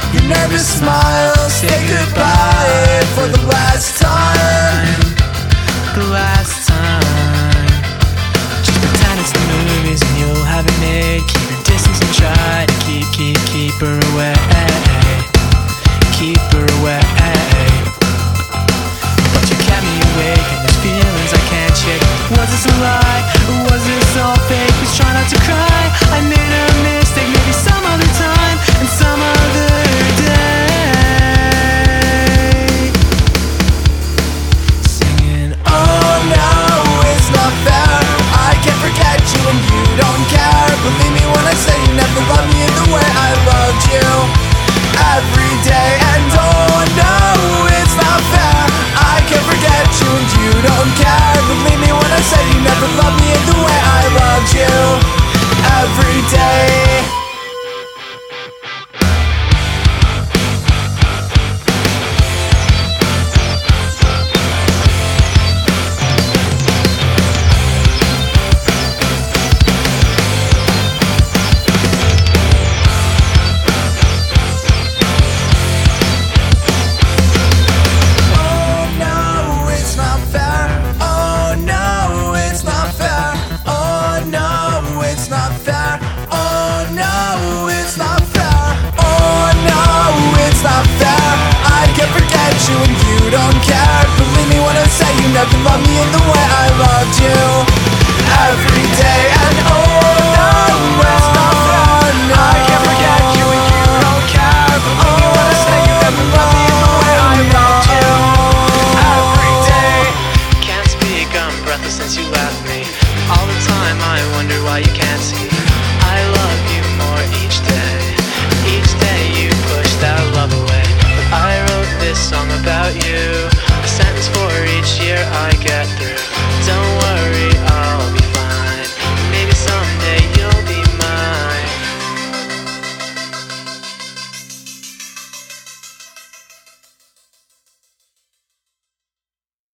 Your nervous smile, say goodbye for the last time. The last time. Just pretend it's the movies and you'll have it made. Keep your distance and try to keep her away. Keep her away. But you kept me awake and there's feelings I can't shake. Was this a lie or was this all fake? Please try not to cry. I made a mistake, maybe some other time and some other day. Singing, Oh no, it's not fair. I can't forget you and you don't care. Believe me when I say you never loved me the way I loved you. Every day,